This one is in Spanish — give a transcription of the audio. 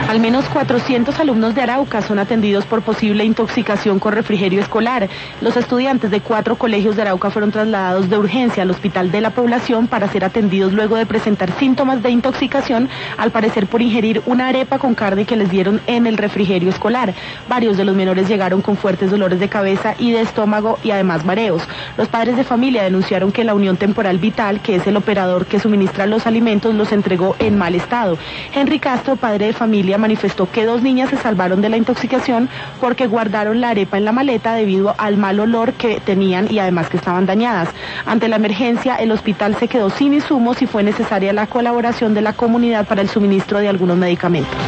Al menos 400 alumnos de Arauca son atendidos por posible intoxicación con refrigerio escolar. Los estudiantes de 4 colegios de Arauca fueron trasladados de urgencia al hospital de la población para ser atendidos luego de presentar síntomas de intoxicación, al parecer por ingerir una arepa con carne que les dieron en el refrigerio escolar. Varios de los menores llegaron con fuertes dolores de cabeza y de estómago y además mareos. Los padres de familia denunciaron que la Unión Temporal Vital, que es el operador que suministra los alimentos, los entregó en mal estado. Henry Castro, padre de familia, manifestó que 2 niñas se salvaron de la intoxicación porque guardaron la arepa en la maleta debido al mal olor que tenían y además que estaban dañadas. Ante la emergencia, el hospital se quedó sin insumos y fue necesaria la colaboración de la comunidad para el suministro de algunos medicamentos.